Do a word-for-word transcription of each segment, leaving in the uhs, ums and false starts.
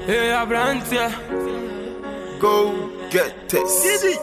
Hey, Abrantia. Go get this.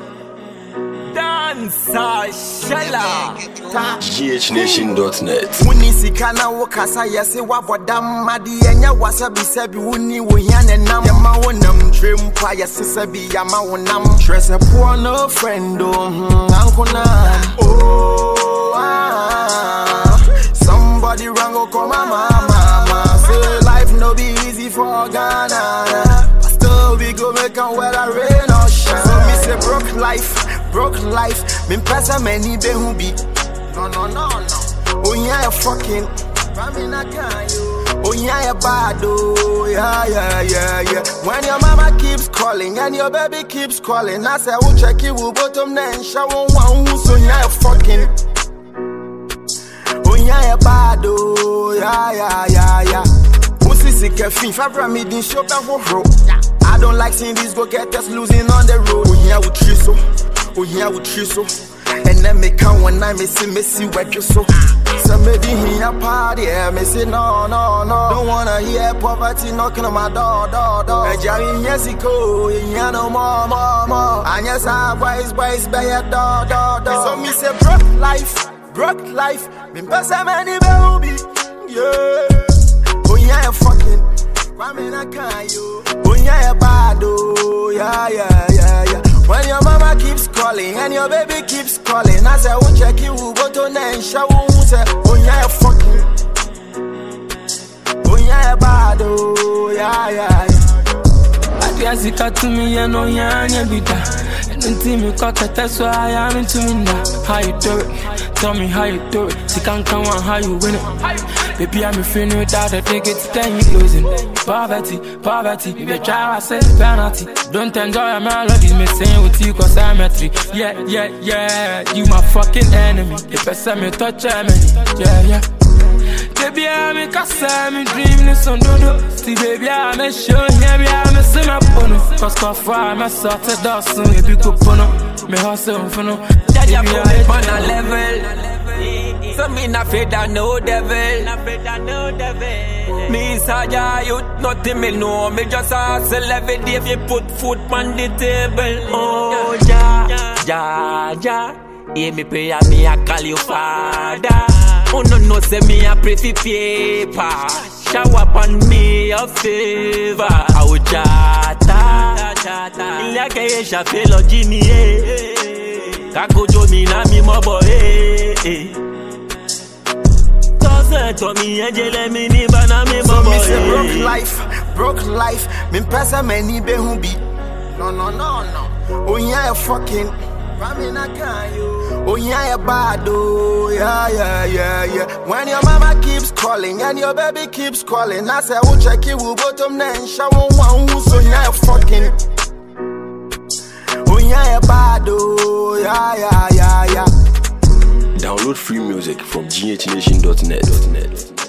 Dancer Shella. G H Nation dot net. Wuni sikana wakasa yase wabodam madi enya wasabi sabi wuni wohiane nam yama wonam trempa yase sabi yama wonam trese poor no friend oh ankona oh ah, somebody wrong go come mama mama say life no be easy for Ghana but still we go make am whether rain or shine so me say broke life broke life me pesa many be who be no no no no oh yeah you fucking Ramina can you oh yeah you bad oh yeah yeah yeah yeah when your mama keeps calling and your baby keeps calling I say we'll check you will bottom then show one who so yeah you fucking oh yeah you bad oh yeah yeah yeah yeah who's this caffeine for me din show back for I don't like seeing these go get us losing on the road oh yeah with you so oh yeah with you so and then me come when I miss it, miss you wet you so. Somebody here party, yeah, me say no, no, no. Don't wanna hear poverty knocking on my door, door, door. And Jerry, yes, he go, yeah, no more, more, more. And yes, I boys, boys, by your door, door, door. So me say broke life, broke life. Me pass a many baby, yeah. Oh yeah, you fucking, why me not can you? Oh yeah, you bad, oh yeah, yeah, yeah, yeah. When your mama keeps calling and your baby keeps calling, I say, we'll check you, we'll go to nine, show, we'll say, oh yeah, fucking, oh yeah, bad, oh yeah, yeah, yeah. I guess you cut to me, and no, yeah, and you be that. And then team you cut it, that's why I am into me now. How you do it? Tell me how you do it. She can't come on how you win it. Baby, I'm a friend without the tickets, then you losing. Poverty, poverty, if you try, I say penalty. Don't enjoy your melodies, me sing with you cause I'm a tree. Yeah, yeah, yeah, you my fucking enemy. If I say me touch me, yeah, yeah. Baby, I'm a cause I'm a dream, this on dodo. See, baby, I'm a show, baby, I'm a sim up on it. Cause coffee, I'm a sort of dust, so if you could put on me hustle for no. Daddy, I put me on a level. So me not afraid of no devil. Not afraid of no devil. Me Saja, you nothing me know. Me just hustle every day if you put food on the table. Oh, ja, ja, ja. Hear me pray and me I call you father. Oh no no say me I pray for paper. Shower upon me your favor. Oh jata, ilaka yesha felo jini eh. Kakojo mi na mi mo boy eh. Tose to mi angele mi ni bana mi mo boy. So me say broke life, broke life. Me pesa many be who be. No no no no. Oh yeah you fucking. Ramina can you? Oh yeah you bad oh yeah yeah yeah yeah. When your mama keeps calling and your baby keeps calling, I say we'll check you will bottom then show one who so yeah you fucking. Oh yeah you bad oh yeah yeah yeah yeah. Download free music from G H Nation dot net.